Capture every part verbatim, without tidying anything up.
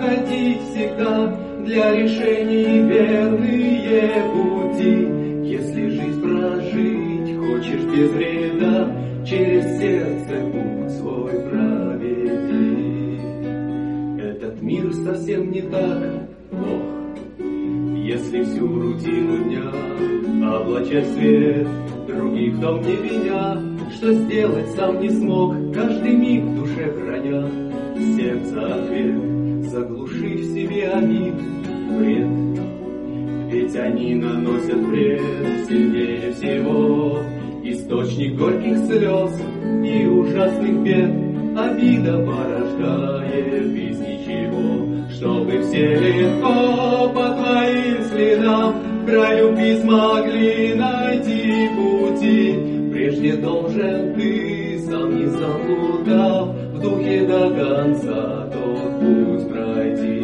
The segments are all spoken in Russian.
находить всегда для решений верные пути. Если жизнь прожить хочешь без вреда, через сердце путь свой проведи. Этот мир совсем не так плох, если всю рутину дня облачать в свет, других в том не виня, что сделать сам не смог, каждый миг в душе храня сердце ответ, заглушив в себе обид, вред. Ведь они наносят вред сильнее всего, источник горьких слез и ужасных бед. Обида порождает без ничего, чтобы все легко по твоим следам в краю письма могли найти пути. Прежде должен ты, сам не заблудав, в духе до конца тот путь пройти.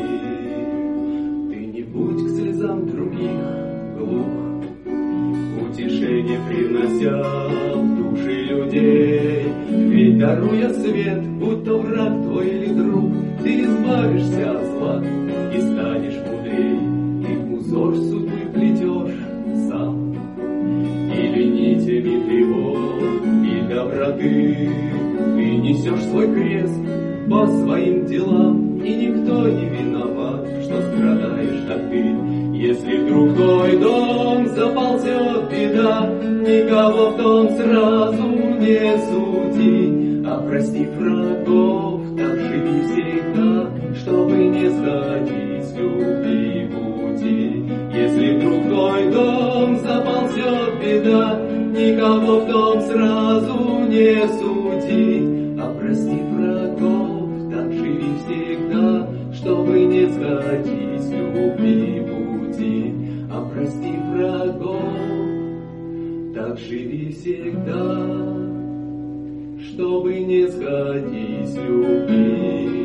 Ты не будь к слезам других глух, утешение привнося в души людей. Ведь даруя свет, будь то враг твой или друг, ты избавишься от зла и станешь мудрей. И узор судьбы плетешь сам, или нитями тревог и доброты. Ты несешь свой крест по своим делам, и никто не виноват, что страдаешь так ты. Если вдруг твой дом заползет беда, никого в том сразу не суди, а прости врагов, так живи всегда, чтобы не сходить с любви пути. Если вдруг твой дом заползет беда, никого в том сразу не суди, а прости врагов, так живи всегда, чтобы не сходить с любви пути. А прости врагов, так живи всегда, чтобы не сходить с любви.